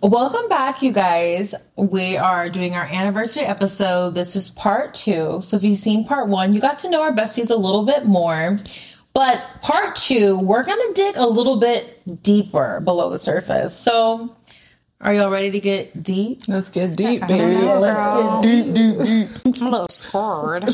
Welcome back, you guys. We are doing our anniversary episode. This is part 2. So if you've seen part 1, you got to know our besties a little bit more. But part 2, we're going to dig a little bit deeper below the surface. So are y'all ready to get deep? Let's get deep, baby. Let's get deep. I'm a little scared.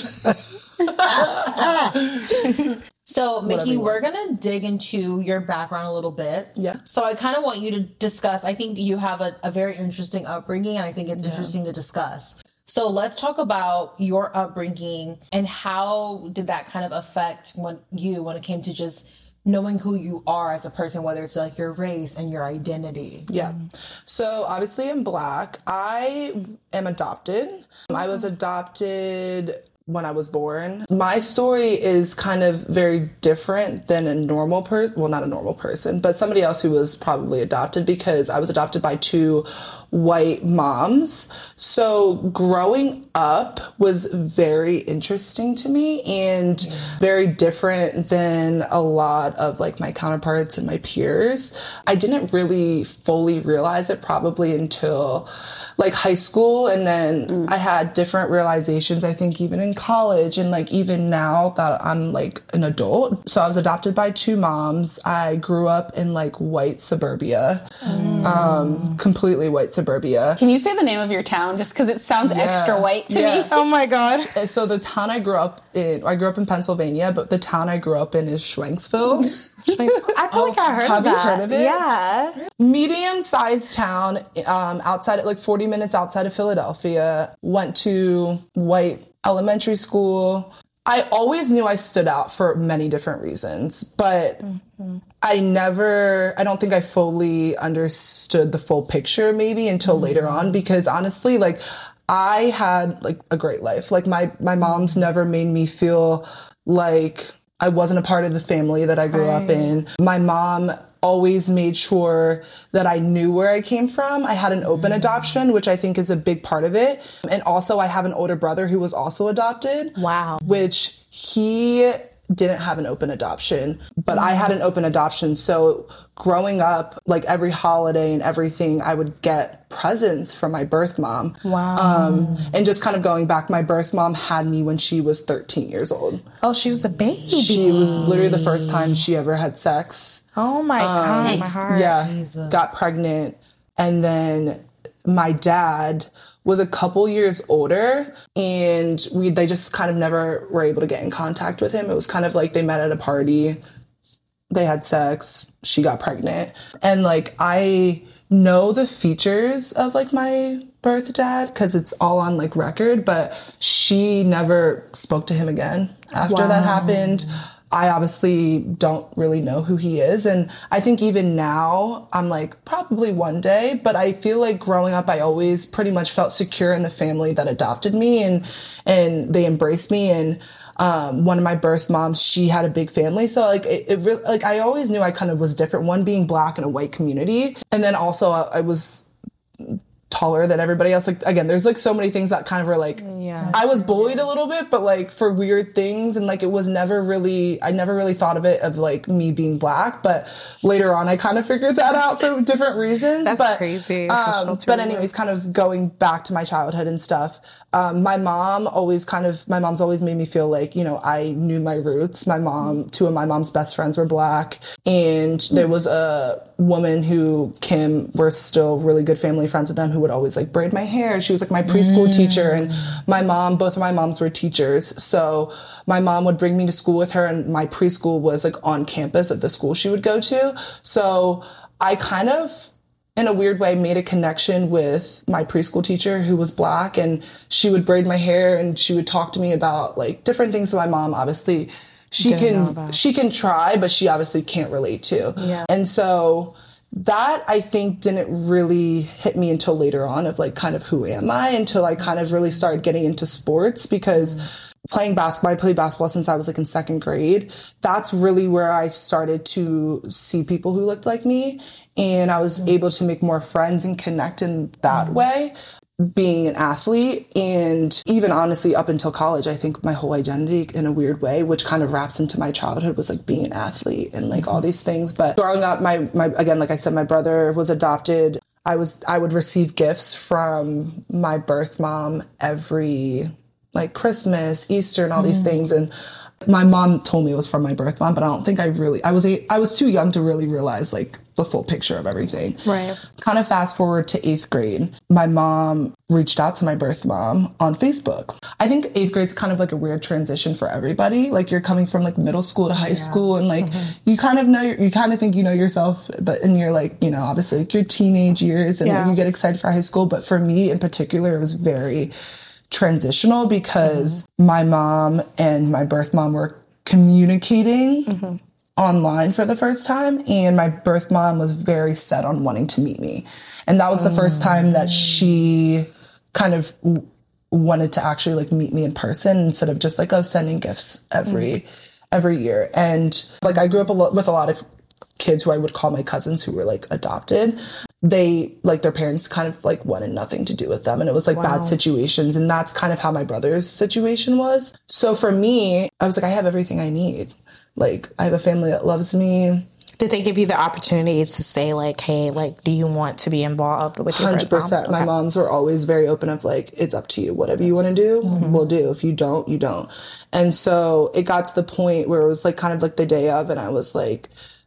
So, Mickey, we're going to dig into your background a little bit. Yeah. So I kind of want you to discuss, I think you have a very interesting upbringing, and I think it's interesting to discuss. So let's talk about your upbringing and how did that kind of affect when it came to just knowing who you are as a person, whether it's like your race and your identity. Yeah. So obviously I'm Black. I am adopted. I was adopted when I was born. My story is kind of very different than a normal person. Well, not a normal person, but somebody else who was probably adopted, because I was adopted by 2 white moms. So growing up was very interesting to me and very different than a lot of like my counterparts and my peers. I didn't really fully realize it probably until like high school. And then I had different realizations, I think, even in college and like even now that I'm like an adult. So I was adopted by 2 moms. I grew up in like white suburbia, completely white suburbia. Can you say the name of your town just because it sounds extra white to me? Oh my gosh. So the town I grew up in Pennsylvania, but the town I grew up in is Schwenksville. I feel like I heard of that. Have you heard of it? Yeah. Medium-sized town, outside, like 40 minutes outside of Philadelphia. Went to white elementary school. I always knew I stood out for many different reasons, but I don't think I fully understood the full picture maybe until later on, because honestly, like I had like a great life. Like my mom's never made me feel like I wasn't a part of the family that I grew up in. My mom always made sure that I knew where I came from. I had an open adoption, which I think is a big part of it. And also I have an older brother who was also adopted. Wow. Which he didn't have an open adoption, but I had an open adoption. So growing up, like every holiday and everything, I would get presents from my birth mom. Wow. And just kind of going back, my birth mom had me when she was 13 years old. Oh, she was a baby. She was literally the first time she ever had sex. Oh my God, my heart. Yeah, Jesus. got pregnant. And then my dad was a couple years older, and they just kind of never were able to get in contact with him. It was kind of like they met at a party, they had sex, she got pregnant. And like I know the features of like my birth dad because it's all on like record, but she never spoke to him again after that happened. I obviously don't really know who he is. And I think even now I'm like, probably one day, but I feel like growing up, I always pretty much felt secure in the family that adopted me and they embraced me. And, one of my birth moms, she had a big family. So like, it really, like, I always knew I kind of was different. One, being Black in a white community. And then also I was taller than everybody else. Like, again, there's like so many things that kind of were like, I was bullied a little bit, but like for weird things. And like, it was never really, I never really thought of it of like me being Black, but later on I kind of figured that out for different reasons. That's crazy. But anyways, kind of going back to my childhood and stuff, my mom's always made me feel like, you know, I knew my roots. Two of my mom's best friends were Black, and there was a woman who, Kim, we're still really good family friends with them, who would always like braid my hair. She was like my preschool teacher, and both of my moms were teachers. So my mom would bring me to school with her, and my preschool was like on campus of the school she would go to. So I kind of, in a weird way, made a connection with my preschool teacher who was Black, and she would braid my hair and she would talk to me about like different things that my mom obviously she can try, but she obviously can't relate to. Yeah. And so that, I think, didn't really hit me until later on of like kind of who am I, until I kind of really started getting into sports, because playing basketball, I played basketball since I was like in 2nd grade. That's really where I started to see people who looked like me. And I was able to make more friends and connect in that way, being an athlete. And even honestly, up until college, I think my whole identity in a weird way, which kind of wraps into my childhood, was like being an athlete and like all these things. But growing up, my again, like I said, my brother was adopted. I would receive gifts from my birth mom every like Christmas, Easter, and all these things. And my mom told me it was from my birth mom, but I don't think I was too young to really realize like the full picture of everything. Right. Kind of fast forward to 8th grade. My mom reached out to my birth mom on Facebook. I think 8th grade's kind of like a weird transition for everybody. Like you're coming from like middle school to high school, and like you kind of think you know yourself, and you're like, you know, obviously like your teenage years, and like, you get excited for high school. But for me in particular, it was very transitional because my mom and my birth mom were communicating online for the first time, and my birth mom was very set on wanting to meet me, and that was the first time that she kind of wanted to actually like meet me in person instead of just like sending gifts every year. And like I grew up with a lot of kids who I would call my cousins who were like adopted. They like their parents kind of like wanted nothing to do with them, and it was like bad situations, and that's kind of how my brother's situation was. So for me, I was like, I have everything I need. Like I have a family that loves me. Did they give you the opportunity to say like, hey, like, do you want to be involved with your 100%. My moms were always very open of like, it's up to you. Whatever you want to do, we'll do. If you don't, you don't. And so it got to the point where it was like kind of like the day of, and I was like,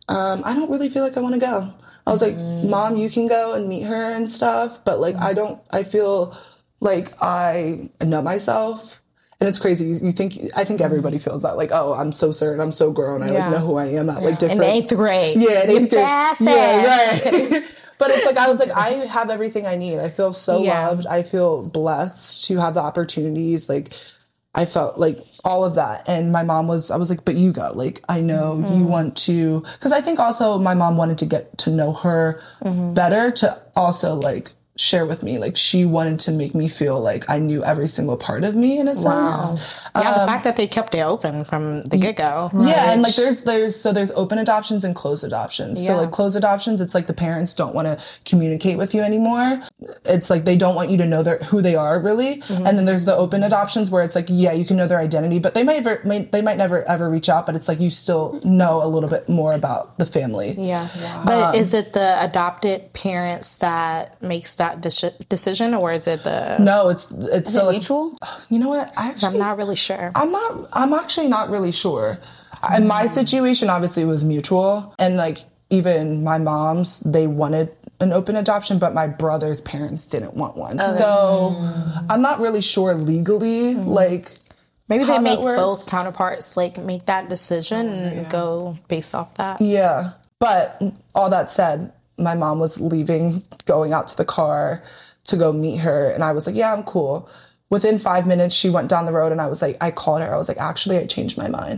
I don't really feel like I want to go. I was like, Mom, you can go and meet her and stuff. But like, I feel like I know myself. And it's crazy. I think everybody feels that. Like, oh, I'm so certain. I'm so grown. I like know who I am at like different. In 8th grade. Yeah, in 8th grade. Yeah, right. But it's like, I was like, I have everything I need. I feel so loved. I feel blessed to have the opportunities. Like, I felt like all of that. And my mom I was like, but you go. Like, I know you want to. Because I think also my mom wanted to get to know her better, to also like share with me. Like she wanted to make me feel like I knew every single part of me in a sense. Yeah, the fact that they kept it open from the get-go. Yeah, and like there's open adoptions and closed adoptions. So like closed adoptions, it's like the parents don't want to communicate with you anymore. It's like they don't want you to know who they are really. And then there's the open adoptions where it's like, yeah, you can know their identity, but they might never ever reach out, but it's like you still know a little bit more about the family. Yeah. But is it the adopted parents that makes that decision, or is it the... No, it's so mutual? You know what? I'm not really sure. I'm actually not really sure. In my situation, obviously, it was mutual. And like, even my mom's, they wanted an open adoption, but my brother's parents didn't want one. Okay. So I'm not really sure legally, like... Maybe they make both counterparts like make that decision and go based off that. Yeah. But all that said, my mom was leaving, going out to the car to go meet her. And I was like, yeah, I'm cool. Within 5 minutes, she went down the road, and I was like, I called her. I was like, actually, I changed my mind.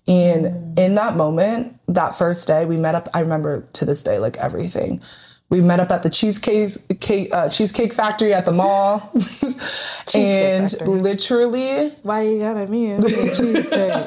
And in that moment, that first day, we met up. I remember to this day, like everything. We met up at the Cheesecake Factory at the mall. And factory. Literally, why you gotta mean cheesecake?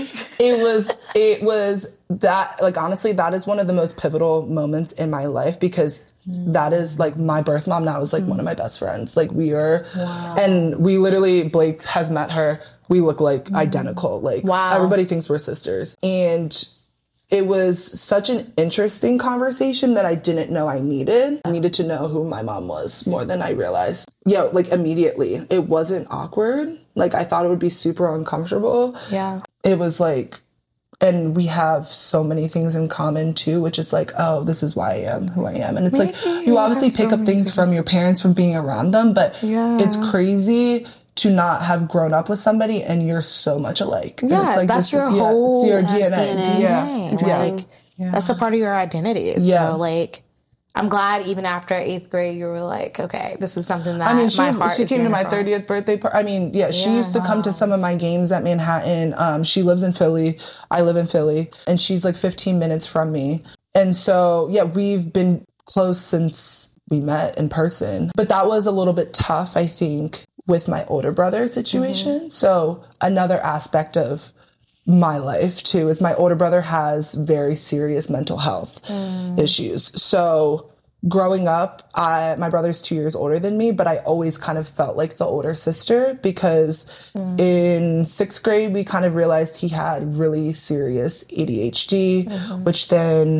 it was that, like, honestly, that is one of the most pivotal moments in my life, because that is like my birth mom now is like one of my best friends. Like we are, and we literally, Blake has met her. We look like identical. Like everybody thinks we're sisters. And it was such an interesting conversation that I didn't know I needed. I needed to know who my mom was more than I realized. Yeah, like immediately. It wasn't awkward. Like I thought it would be super uncomfortable. Yeah. It was like, and we have so many things in common too, which is like, oh, this is why I am who I am. And it's like, you obviously pick up things from your parents from being around them, but it's crazy to not have grown up with somebody and you're so much alike. Yeah, it's like, that's your whole it's your DNA. Yeah. That's a part of your identity. Yeah. So like, I'm glad even after 8th grade, you were like, okay, this is something that she came to my 30th birthday party. She used to come to some of my games at Manhattan. She lives in Philly. I live in Philly. And she's like 15 minutes from me. And so, yeah, we've been close since we met in person. But that was a little bit tough, I think, with my older brother situation. So another aspect of my life too is my older brother has very serious mental health issues. So growing up, my brother's 2 years older than me, but I always kind of felt like the older sister, because in 6th grade, we kind of realized he had really serious ADHD, which then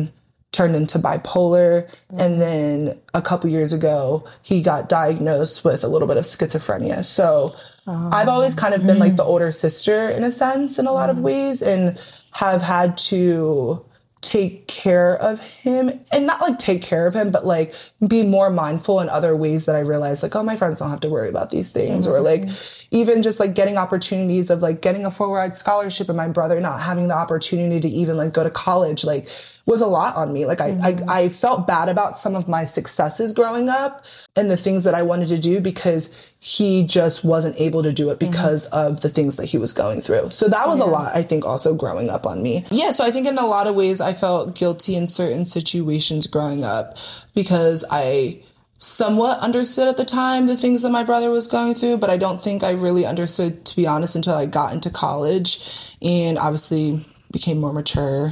turned into bipolar. And then a couple years ago, he got diagnosed with a little bit of schizophrenia. So I've always kind of been like the older sister in a sense, in a lot of ways, and have had to take care of him, and not like take care of him, but like be more mindful in other ways that I realized, like, oh, my friends don't have to worry about these things. Or like even just like getting opportunities of like getting a full ride scholarship and my brother not having the opportunity to even like go to college, like was a lot on me. Like I felt bad about some of my successes growing up and the things that I wanted to do because he just wasn't able to do it because of the things that he was going through. So that was a lot, I think, also growing up on me. Yeah, so I think in a lot of ways I felt guilty in certain situations growing up because I somewhat understood at the time the things that my brother was going through, but I don't think I really understood, to be honest, until I got into college and obviously became more mature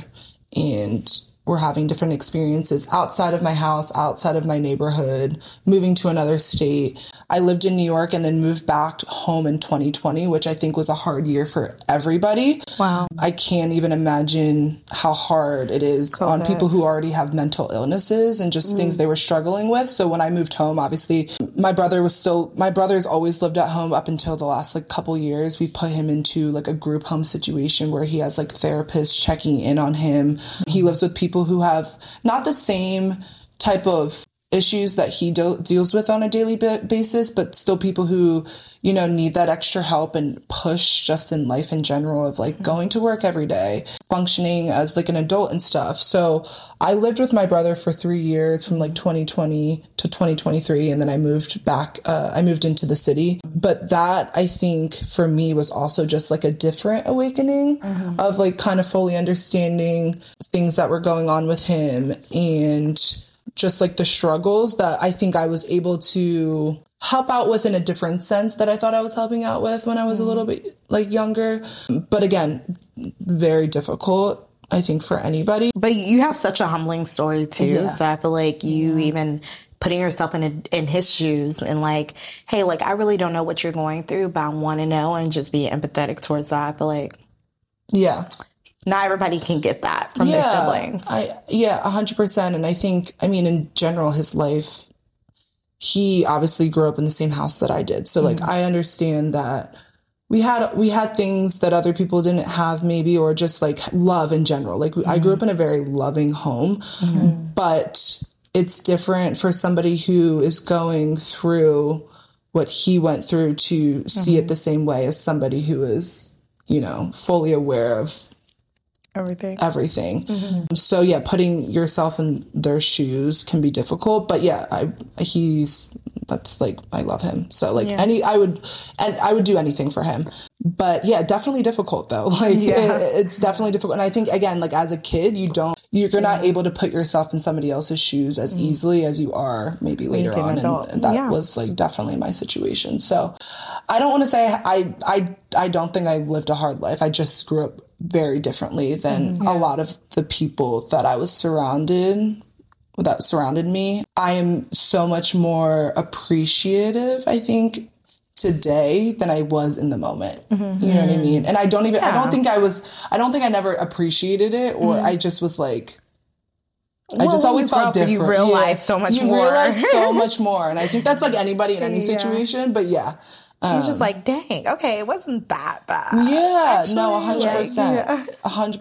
and were having different experiences outside of my house, outside of my neighborhood, moving to another state. I lived in New York and then moved back home in 2020, which I think was a hard year for everybody. Wow. I can't even imagine how hard it is on people who already have mental illnesses and just things they were struggling with. So when I moved home, obviously my brother's always lived at home up until the last like couple years. We put him into like a group home situation where he has like therapists checking in on him. He lives with people who have not the same type of issues that he deals with on a daily basis, but still people who, you know, need that extra help and push just in life in general of like going to work every day, functioning as like an adult and stuff. So I lived with my brother for 3 years from like 2020 to 2023. And then I moved back, I moved into the city. But that I think for me was also just like a different awakening of like kind of fully understanding things that were going on with him and just like the struggles that I think I was able to help out with in a different sense that I thought I was helping out with when I was a little bit like younger. But again, very difficult, I think, for anybody. But you have such a humbling story too. Yeah. So I feel like you even putting yourself in his shoes and like, hey, like, I really don't know what you're going through, but I want to know, and just be empathetic towards that. I feel like, yeah. Not everybody can get that from their siblings. 100%. And I think, I mean, in general, his life, he obviously grew up in the same house that I did. So like, I understand that we had things that other people didn't have maybe, or just like love in general. Like I grew up in a very loving home, but it's different for somebody who is going through what he went through to see it the same way as somebody who is, you know, fully aware of everything. So yeah, putting yourself in their shoes can be difficult, but yeah, that's like, I love him. So like I would do anything for him, but yeah, definitely difficult though. Like it's definitely difficult. And I think again, like as a kid, you're not able to put yourself in somebody else's shoes as easily as you are maybe later on. And that was like definitely my situation. So I don't want to say I don't think I lived a hard life. I just grew up very differently than a lot of the people that I was surrounded me. I am so much more appreciative, I think, today than I was in the moment. You know what I mean? And I don't think I never appreciated it, or I just was like, I just always felt different. You realize so much more. You realize so much more. And I think that's like anybody in any situation, but yeah. You're just like, dang, okay, it wasn't that bad. Yeah, actually, no, 100%.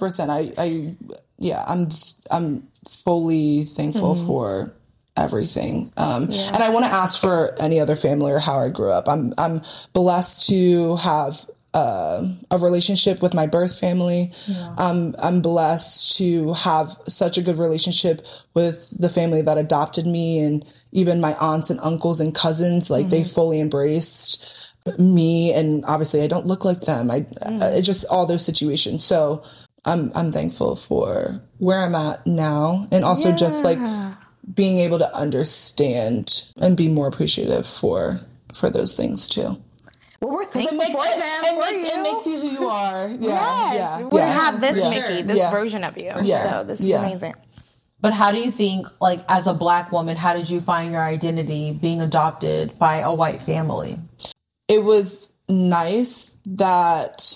100%. I'm fully thankful for everything. And I want to ask for any other family or how I grew up. I'm blessed to have a relationship with my birth family. I'm blessed to have such a good relationship with the family that adopted me, and even my aunts and uncles and cousins. Like they fully embraced me, and obviously I don't look like them. I just all those situations. So I'm thankful for where I'm at now, and also just like being able to understand and be more appreciative for those things too. Well, we're thankful for them. It makes you who you are. Yes. We have this Mickey, this version of you. So this is amazing. But how do you think, like, as a Black woman, how did you find your identity being adopted by a white family? It was nice that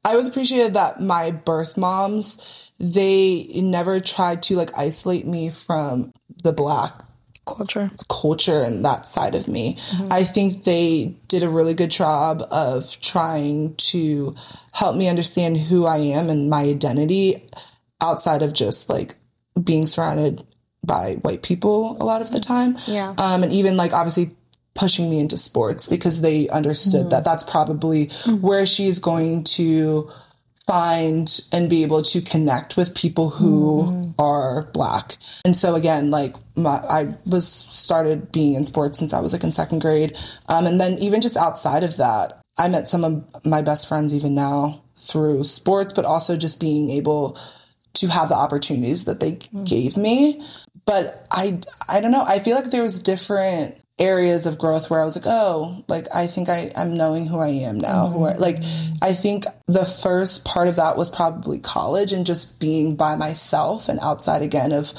I always appreciated that my birth moms, they never tried to like isolate me from the Black culture and that side of me. I think they did a really good job of trying to help me understand who I am and my identity outside of just like being surrounded by white people a lot of the time. Yeah. And even like obviously pushing me into sports because they understood that that's probably where she's going to find and be able to connect with people who are Black. And so again, like I was started being in sports since I was like in second grade. And then even just outside of that, I met some of my best friends even now through sports, but also just being able to have the opportunities that they gave me. But I don't know. I feel like there was different areas of growth where I was like, oh, like, I think I'm knowing who I am now. I think the first part of that was probably college and just being by myself and outside again of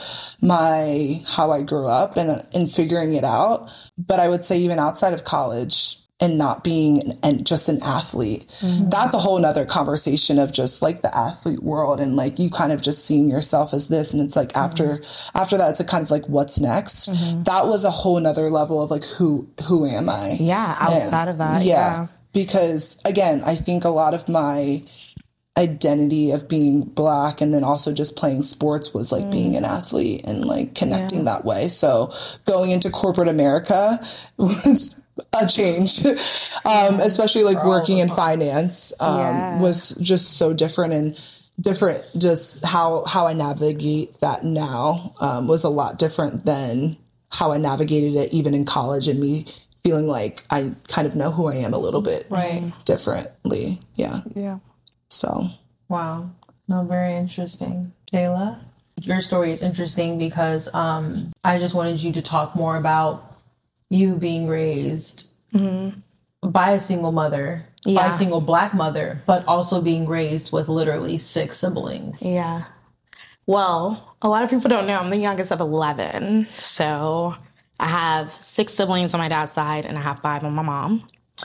how I grew up and figuring it out. But I would say even outside of college and not being just an athlete, that's a whole nother conversation of just like the athlete world and like you kind of just seeing yourself as this. And it's like after that, it's a kind of like, what's next? That was a whole nother level of like, who am I? Yeah. Outside of that. Yeah. Because again, I think a lot of my identity of being Black and then also just playing sports was like being an athlete and like connecting that way. So going into corporate America was a change, especially like working in finance was just so different just how I navigate that now was a lot different than how I navigated it even in college and me feeling like I kind of know who I am a little bit differently. Yeah. So. Wow. No, very interesting. Jayla? Your story is interesting because I just wanted you to talk more about you being raised by a single mother, by a single Black mother, but also being raised with literally 6 siblings. Yeah. Well, a lot of people don't know I'm the youngest of 11. So I have 6 siblings on my dad's side and I have 5 on my mom.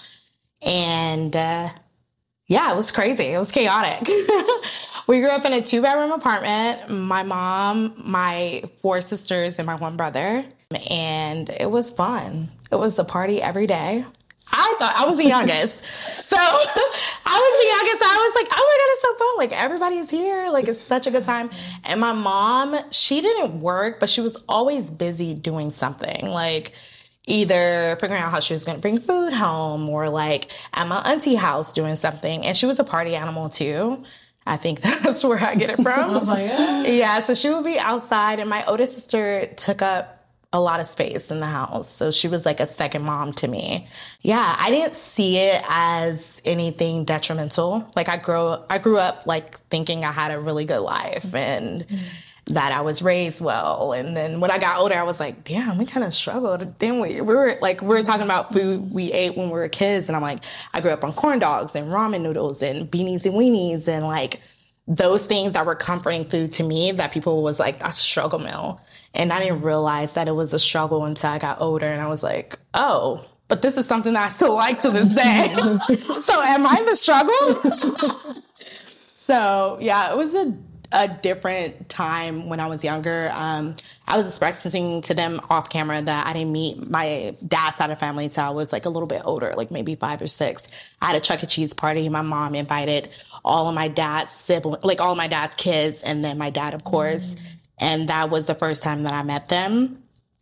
And it was crazy. It was chaotic. We grew up in a 2-bedroom apartment. My mom, my 4 sisters, and my 1 brother. And it was fun. It was a party every day. I thought I was the youngest. So I was the youngest. I was like, oh my God, it's so fun. Like everybody's here. Like it's such a good time. And my mom, she didn't work, but she was always busy doing something. Like either figuring out how she was going to bring food home or like at my auntie house doing something. And she was a party animal too. I think that's where I get it from. I was like, yeah. So she would be outside and my oldest sister took up a lot of space in the house. So she was like a second mom to me. Yeah, I didn't see it as anything detrimental. Like I grew up like thinking I had a really good life and that I was raised well. And then when I got older, I was like, damn, we kind of struggled, didn't we? We were talking about food we ate when we were kids. And I'm like, I grew up on corn dogs and ramen noodles and beanies and weenies and like those things that were comforting food to me that people was like, that's a struggle meal. And I didn't realize that it was a struggle until I got older. And I was like, oh, but this is something that I still like to this day. So am I the struggle? So yeah, it was a different time when I was younger. I was expressing to them off camera that I didn't meet my dad's side of the family until I was like a little bit older, like maybe 5 or 6. I had a Chuck E. Cheese party. My mom invited all of my dad's siblings, like all of my dad's kids, and then my dad, of course. And that was the first time that I met them.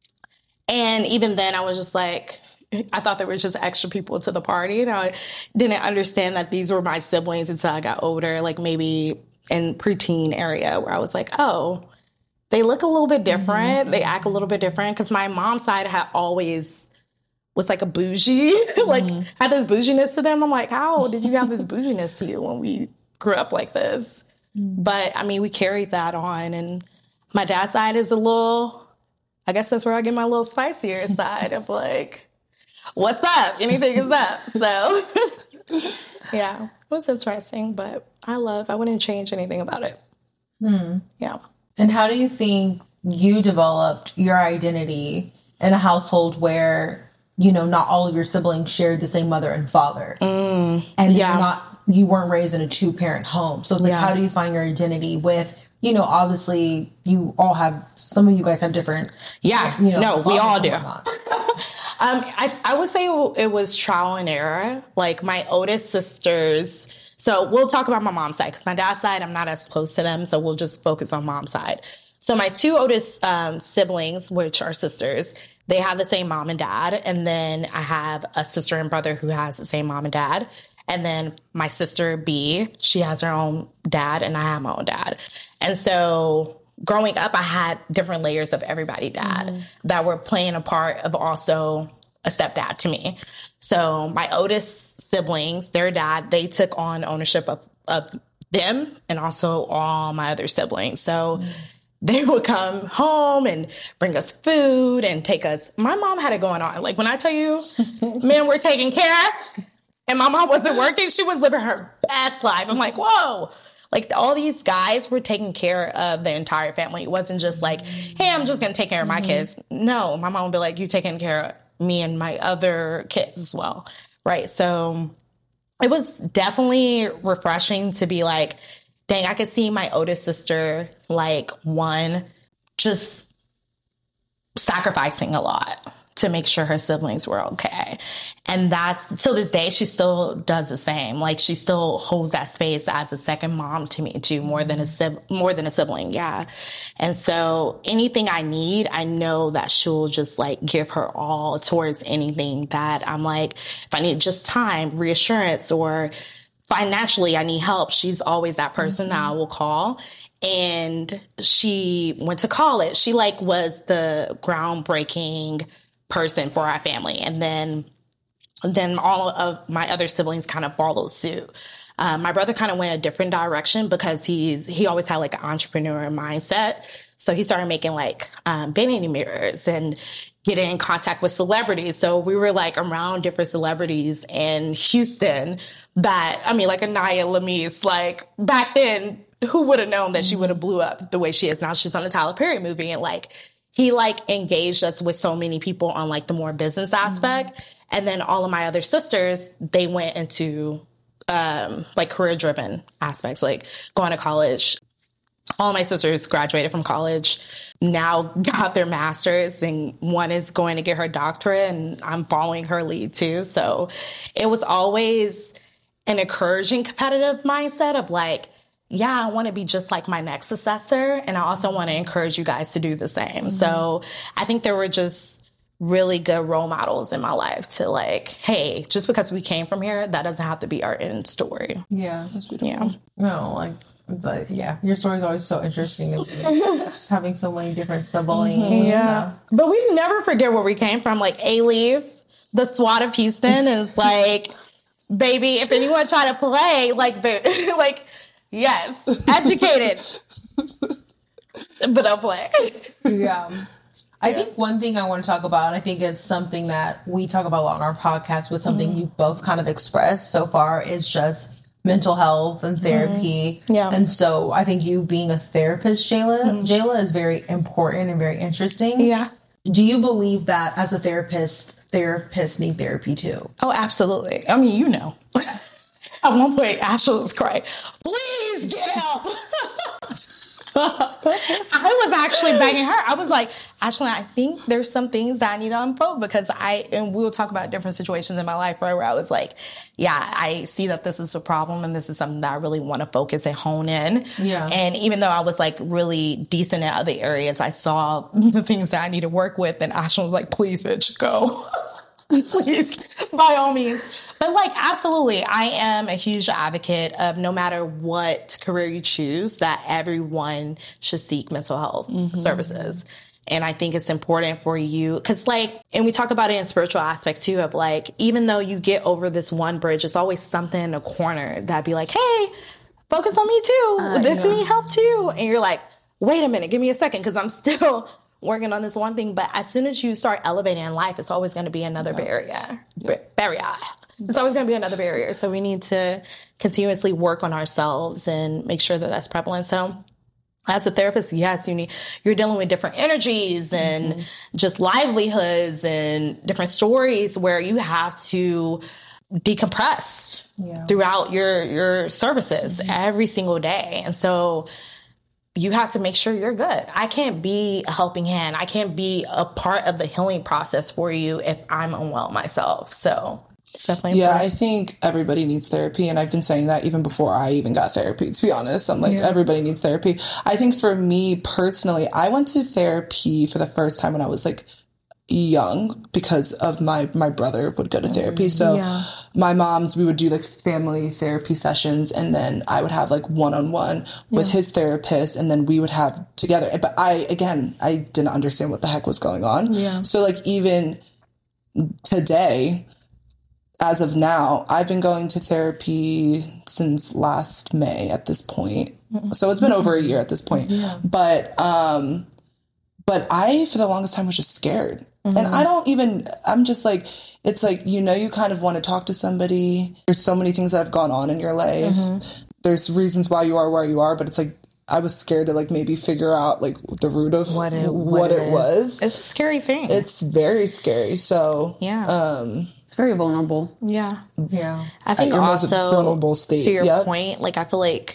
And even then I was just like, I thought there was just extra people to the party. And I didn't understand that these were my siblings until I got older, like maybe in preteen area where I was like, oh, they look a little bit different. They act a little bit different. Because my mom's side had always was like a bougie, like had this bouginess to them. I'm like, how did you have this bouginess to you when we grew up like this? But I mean, we carried that on. And my dad's side is a little, I guess that's where I get my little spicier side of like, what's up? Anything is up. So yeah, it was interesting, but I wouldn't change anything about it. Yeah. And how do you think you developed your identity in a household where, you know, not all of your siblings shared the same mother and father? And you're not you weren't raised in a 2-parent home. So it's like, how do you find your identity with, you know, obviously you all have, some of you guys have different. Yeah. You know, No, we all do. whatnot. I would say it was trial and error. Like my oldest sisters. So we'll talk about my mom's side because my dad's side, I'm not as close to them. So we'll just focus on mom's side. So my 2 oldest siblings, which are sisters, they have the same mom and dad. And then I have a sister and brother who has the same mom and dad. And then my sister B, she has her own dad and I have my own dad. And so growing up, I had different layers of everybody's dad that were playing a part of also a stepdad to me. So my oldest siblings, their dad, they took on ownership of them and also all my other siblings. So they would come home and bring us food and take us. My mom had it going on. Like when I tell you, men were taking care and my mom wasn't working, she was living her best life. I'm like, whoa. Like all these guys were taking care of the entire family. It wasn't just like, hey, I'm just going to take care of my kids. No, my mom would be like, you taking care of me and my other kids as well. Right. So it was definitely refreshing to be like, dang, I could see my oldest sister, like one, just sacrificing a lot to make sure her siblings were okay. And that's, till this day, she still does the same. Like she still holds that space as a second mom to me too, more than a sibling. Yeah. And so anything I need, I know that she'll just like give her all towards anything that I'm like, if I need just time, reassurance, or financially I need help, she's always that person that I will call. And she went to college. She like was the groundbreaking person for our family. And then all of my other siblings kind of followed suit. My brother kind of went a different direction because he always had like an entrepreneur mindset. So he started making like vanity mirrors and getting in contact with celebrities. So we were like around different celebrities in Houston that, I mean, like Anaya Lamise, like back then, who would have known that she would have blew up the way she is now? She's on a Tyler Perry movie, and like he like engaged us with so many people on like the more business aspect. And then all of my other sisters, they went into like career driven aspects, like going to college. All my sisters graduated from college, now got their masters, and one is going to get her doctorate, and I'm following her lead too. So it was always an encouraging competitive mindset of like, yeah, I want to be just like my next successor. And I also want to encourage you guys to do the same. So I think there were just really good role models in my life to like, hey, just because we came from here, that doesn't have to be our end story. Yeah, that's beautiful. Yeah. No, like, but yeah, your story is always so interesting. Just having so many different siblings. Yeah. But we never forget where we came from. Like A-Leaf, the SWAT of Houston is like, baby, if anyone try to play, like the like, yes, educated, but I'll play. Yeah. I think one thing I want to talk about, and I think it's something that we talk about a lot on our podcast, but something you both kind of expressed so far, is just mental health and therapy. Yeah. And so I think you being a therapist, Jayla, is very important and very interesting. Yeah. Do you believe that as a therapist, therapists need therapy too? Oh, absolutely. I mean, you know. At one point, Ashley was crying, please get help. I was actually begging her. I was like, Ashley, I think there's some things that I need to unfold because and we'll talk about different situations in my life, right, where I was like, yeah, I see that this is a problem and this is something that I really want to focus and hone in. Yeah. And even though I was like really decent in other areas, I saw the things that I need to work with. And Ashley was like, please, bitch, go. Please, by all means. But like, absolutely, I am a huge advocate of no matter what career you choose, that everyone should seek mental health services. And I think it's important for you because like, and we talk about it in spiritual aspect too, of like, even though you get over this one bridge, it's always something in a corner that'd be like, hey, focus on me too. This need help too. And you're like, wait a minute, give me a second. Cause I'm still working on this one thing. But as soon as you start elevating in life, it's always going to be another barrier. It's always going to be another barrier. So we need to continuously work on ourselves and make sure that that's prevalent. So as a therapist, yes, you're dealing with different energies and just livelihoods and different stories where you have to decompressed throughout your services every single day. And so you have to make sure you're good. I can't be a helping hand. I can't be a part of the healing process for you if I'm unwell myself. So it's definitely important. I think everybody needs therapy. And I've been saying that even before I even got therapy, to be honest. I'm like, everybody needs therapy. I think for me personally, I went to therapy for the first time when I was like young because of my brother would go to therapy. So my mom's, we would do like family therapy sessions, and then I would have like one-on-one with his therapist, and then we would have together. But I didn't understand what the heck was going on. So like even today, as of now, I've been going to therapy since last May at this point. So it's been over a year at this point. But I, for the longest time, was just scared. And I'm just like, it's like, you kind of want to talk to somebody. There's so many things that have gone on in your life. There's reasons why you are where you are, but it's like, I was scared to like maybe figure out like the root of what it was. It's a scary thing. It's very scary. So, it's very vulnerable. Yeah. I think your most also vulnerable state. To your point, like I feel like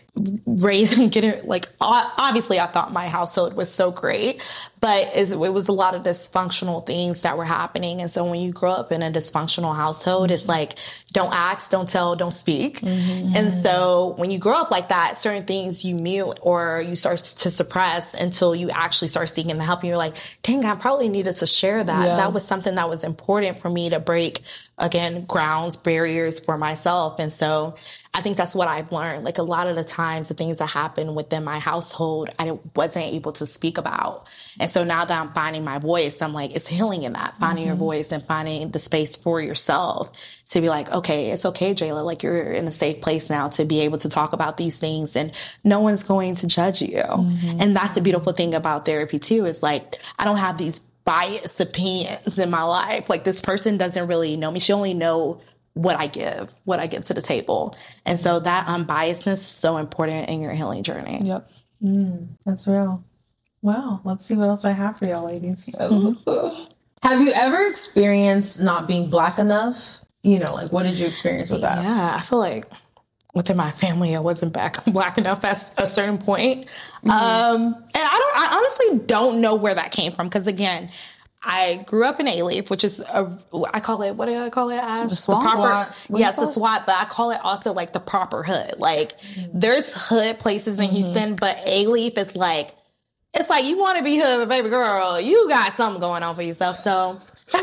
obviously I thought my household was so great, but it was a lot of dysfunctional things that were happening. And so when you grow up in a dysfunctional household, it's like, don't ask, don't tell, don't speak. And so when you grow up like that, certain things you mute or you start to suppress until you actually start seeking the help. And you're like, dang, I probably needed to share that. That was something that was important for me to break, again, grounds, barriers for myself. And so I think that's what I've learned. Like a lot of the times, the things that happen within my household, I wasn't able to speak about. And so now that I'm finding my voice, I'm like, it's healing in that, finding your voice and finding the space for yourself to be like, okay, it's okay, Jayla. Like you're in a safe place now to be able to talk about these things and no one's going to judge you. And that's the beautiful thing about therapy too, is like, I don't have these biased opinions in my life. Like this person doesn't really know me. She only know what I give to the table. And so that unbiasedness is so important in your healing journey. Yep. That's real. Wow. Let's see what else I have for y'all, ladies. Have you ever experienced not being Black enough? Like what did you experience with that? Yeah, I feel like within my family, I wasn't Black enough at a certain point. And I honestly don't know where that came from. Because again, I grew up in A-Leaf, which is I call it, what do I call it as? The swamp? Yes, the SWAT, but I call it also like the proper hood. Like there's hood places in Houston, but A-Leaf is like, it's like you want to be hood, but baby girl, you got something going on for yourself. So,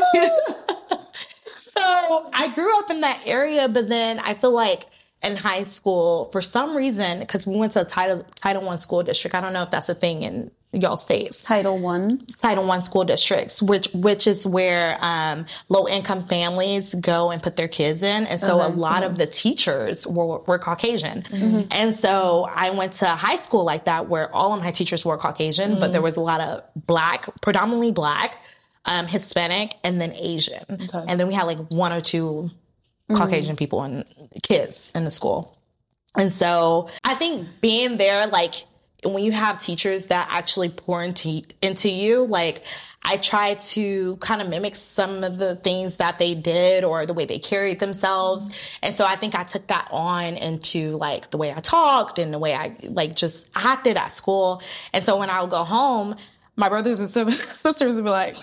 so I grew up in that area, but then I feel like in high school, for some reason, because we went to a Title I school district. I don't know if that's a thing in y'all states. Title I school districts, which is where low income families go and put their kids in. And so a lot of the teachers were Caucasian. And so I went to high school like that, where all of my teachers were Caucasian, but there was a lot of predominantly Black, Hispanic, and then Asian. And then we had like one or two Caucasian people and kids in the school. And so I think being there, like when you have teachers that actually pour into you, like I try to kind of mimic some of the things that they did or the way they carried themselves. And so I think I took that on into like the way I talked and the way I like just acted at school. And so when I would go home, my brothers and sisters would be like,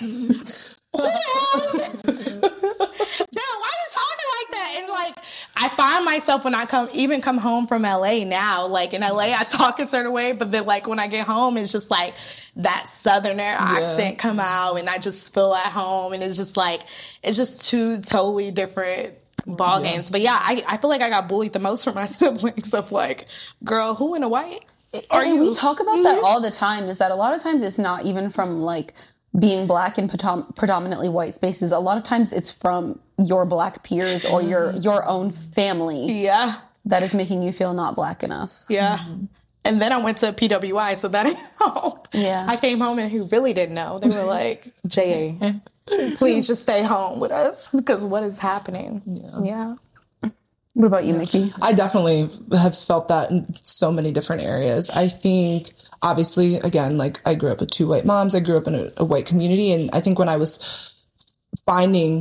and like, I find myself when I come home from LA now, like in LA, I talk a certain way, but then like when I get home, it's just like that Southerner accent come out and I just feel at home. And it's just like, it's just two totally different ball games. But yeah, I feel like I got bullied the most from my siblings of like, girl, who in a white? And we talk about that all the time, is that a lot of times it's not even from like being Black in predominantly white spaces. A lot of times it's from your Black peers or your own family. Yeah. That is making you feel not Black enough. Yeah. And then I went to PWI, so that didn't help. Yeah. I came home and who really didn't know. They were like, J.A., please just stay home with us because what is happening? Yeah. What about you, Mickey? I definitely have felt that in so many different areas. I think, obviously, again, like I grew up with two white moms. I grew up in a white community. And I think when I was finding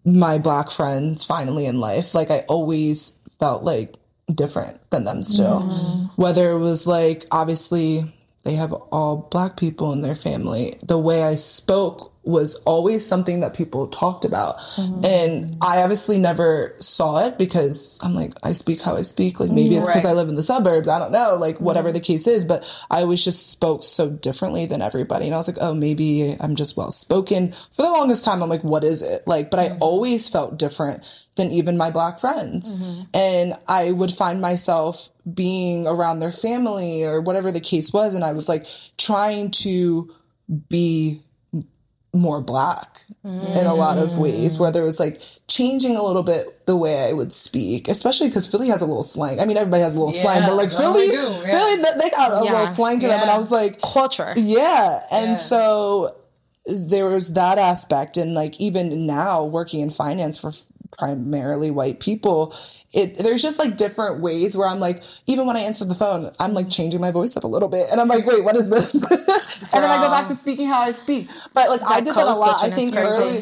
my Black friends finally in life, like I always felt like different than them still. Whether it was like, obviously they have all Black people in their family. The way I spoke was always something that people talked about. And I obviously never saw it because I'm like, I speak how I speak. Like maybe it's because I live in the suburbs. I don't know, like whatever the case is, but I always just spoke so differently than everybody. And I was like, oh, maybe I'm just well spoken. For the longest time, I'm like, what is it? Like, but I always felt different than even my Black friends. And I would find myself being around their family or whatever the case was. And I was like trying to be more Black in a lot of ways, whether it was like changing a little bit the way I would speak, especially because Philly has a little slang. I mean, everybody has a little slang, but like Philly, they got a little slang to them. And I was like, culture. Yeah. And so there was that aspect. And like, even now working in finance for primarily white people, there's just like different ways where I'm like, even when I answer the phone, I'm like changing my voice up a little bit. And I'm like, wait, what is this? And then I go back to speaking how I speak. But like I did that a lot. I think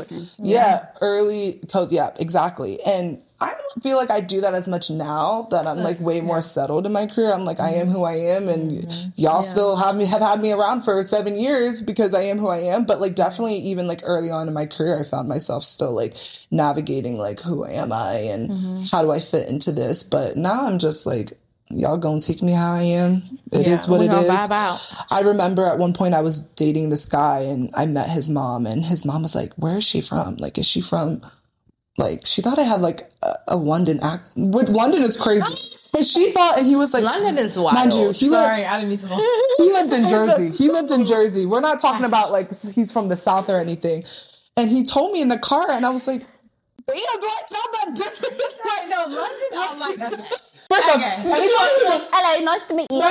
early codes. Yeah, exactly. And I don't feel like I do that as much now that I'm like way more settled in my career. I'm like, I am who I am, and y'all still have had me around for 7 years because I am who I am. But like definitely even like early on in my career, I found myself still like navigating like, who am I and how do I fit into this? But now I'm just like, y'all gonna take me how I am. It is what it is. Vibe out. I remember at one point I was dating this guy and I met his mom, and his mom was like, where is she from? Like, is she from... Like, she thought I had, like, a London accent. Which London is crazy. But she thought, and he was like... London is wild. Mind you, I didn't mean to... He lived in Jersey. He lived in Jersey. We're not talking about, like, he's from the South or anything. And he told me in the car, and I was like, damn, do I sound that different? Right, no, London, I'm like, that's... First off, Hello, nice to meet you.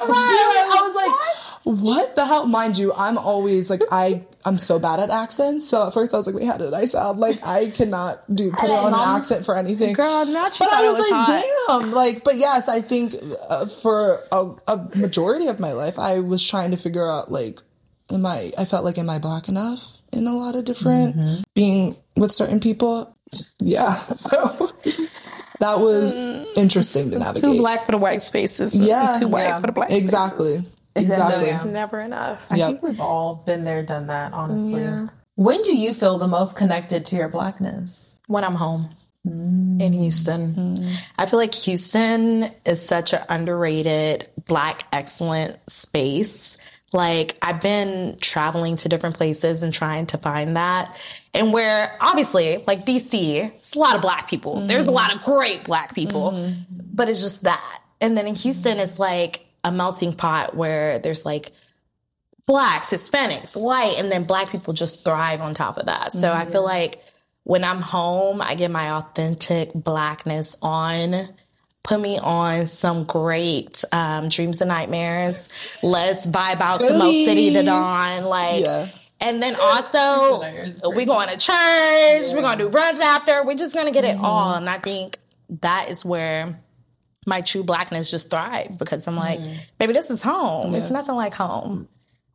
I was like, what the hell? Mind you, I'm always like, I'm so bad at accents. So at first I was like, wait, how did I sound? Like, I cannot put on an accent for anything. Girl, not you. But I was like, damn. Like, but yes, I think for a majority of my life, I was trying to figure out, like, am I Black enough in a lot of different being with certain people? Yeah. So that was interesting to navigate. Too Black for the white spaces. Yeah. Too white for the Black Exactly. spaces. Exactly. It's never enough. I think we've all been there, done that, honestly. Yeah. When do you feel the most connected to your Blackness? When I'm home in Houston. I feel like Houston is such an underrated Black excellent space. Like, I've been traveling to different places and trying to find that. And where, obviously, like DC, it's a lot of Black people. There's a lot of great Black people. But it's just that. And then in Houston, it's like a melting pot where there's like Blacks, Hispanics, white, and then Black people just thrive on top of that. So I feel like when I'm home, I get my authentic Blackness on. Put me on some great Dreams and Nightmares. Let's vibe out the Mo City to Dawn. Like, and then also we're going to church. We're going to do brunch after. We're just going to get it all. And I think that is where my true Blackness just thrive, because I'm like, baby, this is home. It's nothing like home.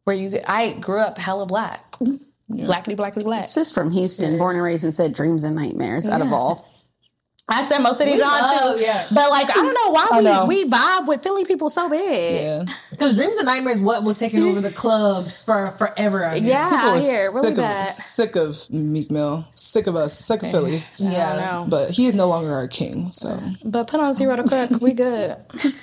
I grew up hella Black. Blackity, blackity, black. Sis from Houston, born and raised, and said Dreams and Nightmares out of all. I said Mo City Dawn too. But like, I don't know why we vibe with Philly people so big. Because Dreams and Nightmares what was taking over the clubs for forever. I mean. Out here, really bad. Sick of Meek Mill. Sick of us. Sick of Philly. Yeah, I know. But he is no longer our king, so. But put on Zero to Cook, we good.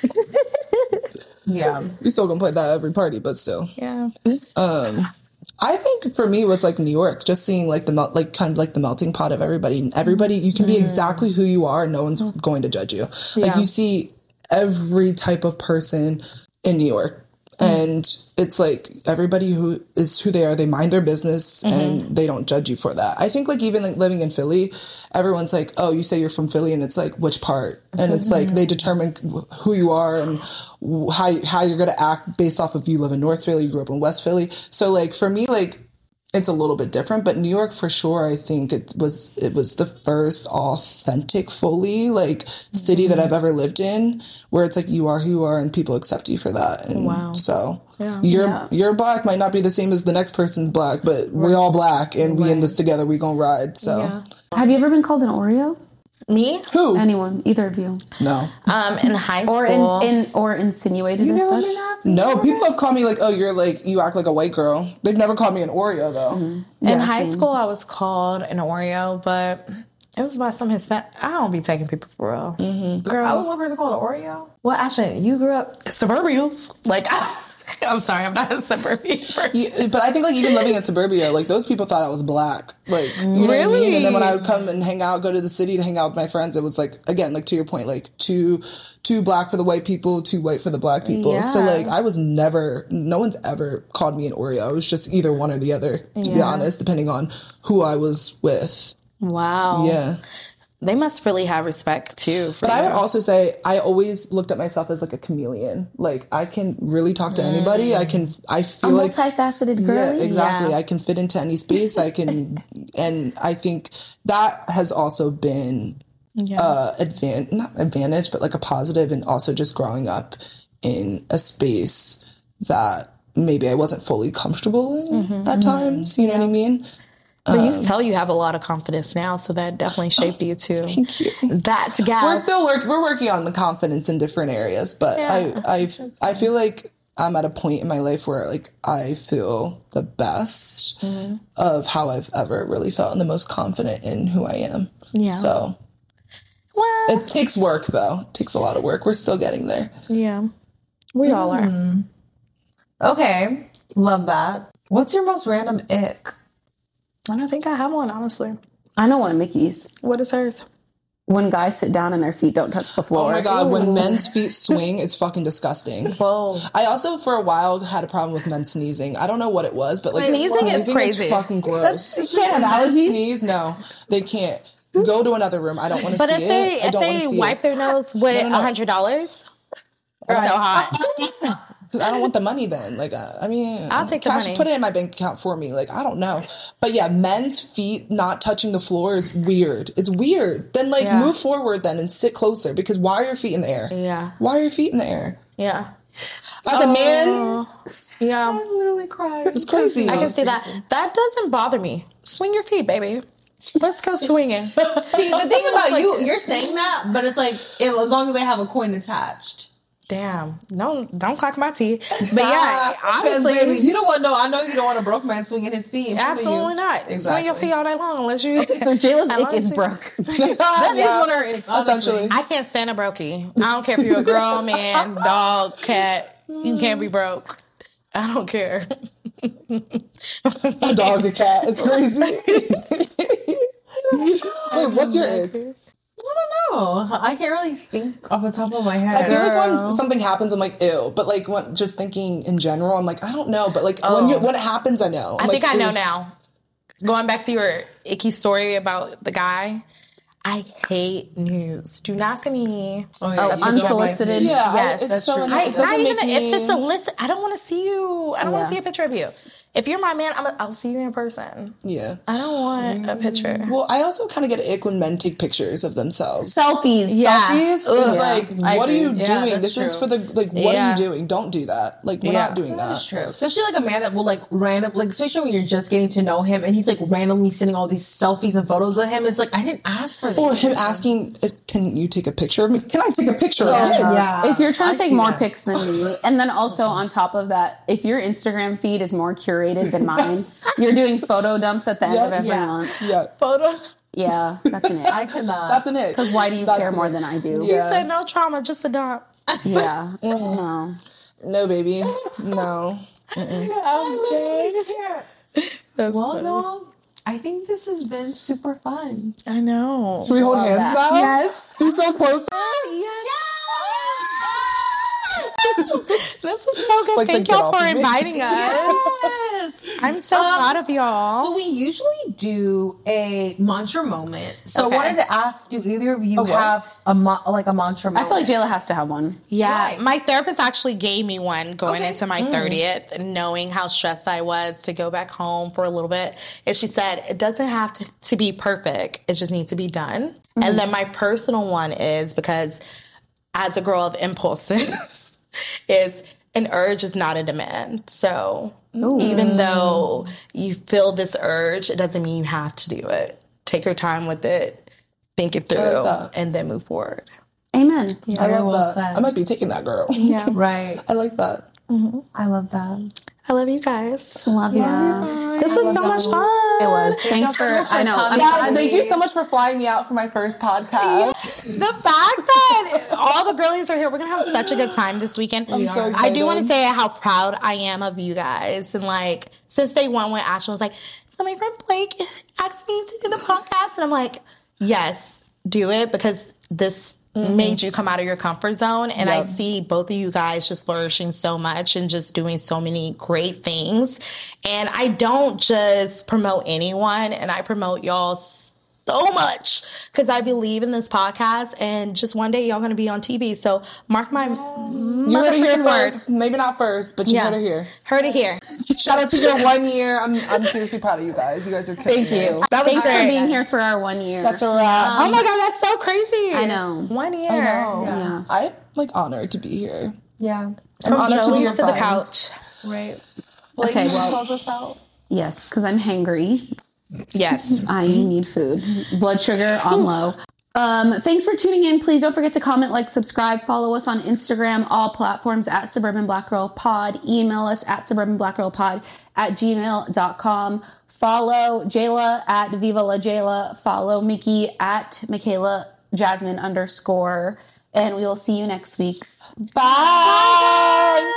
We still gonna play that at every party, but still. Yeah. I think for me it was like New York, just seeing like kind of like the melting pot of everybody. Everybody, you can be exactly who you are and no one's going to judge you. Like, you see every type of person in New York. And it's like everybody who is who they are, they mind their business and they don't judge you for that. I think like even like living in Philly, everyone's like, oh, you say you're from Philly, and it's like, which part? And it's like they determine who you are and how you're going to act based off of you live in North Philly, you grew up in West Philly. So like for me, like it's a little bit different, but New York for sure, I think it was the first authentic, fully like city that I've ever lived in, where it's like you are who you are and people accept you for that. And so your black might not be the same as the next person's black, but we're all black and we in this together, we gonna ride. So Have you ever been called an Oreo? Me? who? Anyone? Either of you? No. In high school. Or insinuated as such? No, people have called me like, oh, you act like a white girl. They've never called me an Oreo though. In high school, I was called an Oreo, but it was by some Hispanic. I don't be taking people for real. Girl, I was one person called an Oreo. well, actually, you grew up suburbials. Like, I'm sorry, I'm not a suburban person. Yeah, but I think like even living in suburbia, like those people thought I was black. Like, you know what I mean? And then when I would come and hang out, go to the city to hang out with my friends, it was like, again, like to your point, like too black for the white people, too white for the black people. Yeah. So like no one's ever called me an Oreo. It was just either one or the other, to be honest, depending on who I was with. Wow. Yeah. They must really have respect too. But I would also say I always looked at myself as like a chameleon. Like I can really talk to anybody. I feel like multifaceted girly. Yeah, exactly. Yeah. I can fit into any space. I can, and I think that has also been not advantage, but like a positive, and also just growing up in a space that maybe I wasn't fully comfortable in at times. You know what I mean? But you can tell you have a lot of confidence now, so that definitely shaped you too. Thank you. That's gas. We're working on the confidence in different areas, but I feel like I'm at a point in my life where like I feel the best of how I've ever really felt and the most confident in who I am. Yeah. So it takes work though. It takes a lot of work. We're still getting there. Yeah. We all are. Okay. Love that. What's your most random ick? I don't think I have one, honestly. I know one of Mickey's. What is hers? When guys sit down and their feet don't touch the floor. Oh my God, when men's feet swing, it's fucking disgusting. Whoa. I also, for a while, had a problem with men sneezing. I don't know what it was, but like Sneezing is crazy. Is fucking gross. You can't have allergies? Sneeze? No, they can't. Go to another room. I don't want to see it. But if they wipe their nose with $100, it's so hot. Because I don't want the money then. Like, I mean, I'll take the cash, money. put it in my bank account for me. Like, I don't know. But yeah, men's feet not touching the floor is weird. It's weird. Then like move forward then and sit closer, because why are your feet in the air? Yeah. Why are your feet in the air? Yeah. As a man, Yeah. I literally cried. it's crazy. I can see that. That doesn't bother me. Swing your feet, baby. Let's go swinging. See, the thing about you're saying that, but it's like, as long as they have a coin attached. Damn. No, don't clock my teeth. But yeah, honestly. Baby, you don't want I know you don't want a broke man swinging his feet. Absolutely not. Exactly. Swing your feet all day long unless you... So Jayla's ick is broke. That is one of her icks, Essentially. I can't stand a brokey. I don't care if you're a girl, man, dog, cat. You can't be broke. I don't care. A dog, a cat. It's crazy. Wait, what's your ick? I don't know. I can't really think off the top of my head. I feel like when something happens, I'm like, ew. But like, when just thinking in general, I'm like, I don't know. But like, when it happens, I know. I think I know now. Going back to your icky story about the guy, I hate news. Do not send me. Unsolicited. Yeah, Yes, it's that's so true. annoying. It Not doesn't even make me... if it's a list. I don't want to see you. I don't want to see a picture of you. If you're my man, I'll see you in person. Yeah. I don't want a picture. Well, I also kind of get an ick when men take pictures of themselves. Selfies. Yeah. Selfies is like, what are you Yeah, doing? that's This is true. for the, like, what Yeah. are you doing? Don't do that. Like, we're not doing that. That's true. Especially like a man that will like especially when you're just getting to know him and he's like randomly sending all these selfies and photos of him. It's like, I didn't ask for this. Or him asking, can you take a picture of me? Can I take a picture of you? Yeah. If you're trying to take see more that. pics than me, and then also on top of that, if your Instagram feed is more curated than mine, you're doing photo dumps at the end of every month. Yeah. Photo. Yeah, that's an I ick. cannot. That's an ick. Because why do you That's care an more ick. than I do? You Yeah. said no trauma, just a dump. Yeah. No. No, baby. No. That's Well, funny. y'all, I think this has been super fun. I know. Should we hold hands that. now? Yes. Do you feel closer? This was so good. Like, Thank get y'all off for of me. inviting us. Yes. I'm so proud of y'all. So we usually do a mantra moment. So I wanted to ask, do either of you have a mantra moment? I feel like Jayla has to have one. Yeah, Right. my therapist actually gave me one going into my 30th, knowing how stressed I was to go back home for a little bit. And she said, it doesn't have to be perfect. It just needs to be done. And then my personal one is, because as a girl of impulses, is an urge is not a demand. So even though you feel this urge, it doesn't mean you have to do it. Take your time with it, think it through, and then move forward. Amen. I love well that. said. I might be taking that, girl. Yeah. Right. I like that. I love that. I love you guys. Love you. This was so much fun. It was. Thanks for, I know. Yeah, thank you so much for flying me out for my first podcast. The fact that all the girlies are here, we're gonna have such a good time this weekend. I'm so I do want to excited. say how proud I am of you guys. And like, since day one, when Ashton was like, so my friend Blake asked me to do the podcast, and I'm like, yes, do it, because this made you come out of your comfort zone. And I see both of you guys just flourishing so much and just doing so many great things. And I don't just promote anyone, and I promote y'all so much because I believe in this podcast, and just one day y'all gonna be on TV. So mark my You heard it here motherfucking first. Maybe not first, but you heard it here. Heard it here. Shout out to your 1 year. I'm seriously proud of you guys. You guys are killing Thank you. That was Thanks great. for being here for our 1 year. That's a wrap. Oh my God, that's so crazy. I know. 1 year. Yeah. I'm like honored to be here. Yeah. I'm honored to be your to the friends. couch. Right. Okay, well, Close us out. yes, because I'm hangry. Yes. I need food. Blood sugar on low. Thanks for tuning in. Please don't forget to comment, like, subscribe, follow us on Instagram, all platforms at Suburban Black Girl Pod. Email us at suburbanblackgirlpod@gmail.com. Follow Jayla at Viva La Jayla. Follow Mickey at Michaela Jasmine _. And we will see you next week. Bye.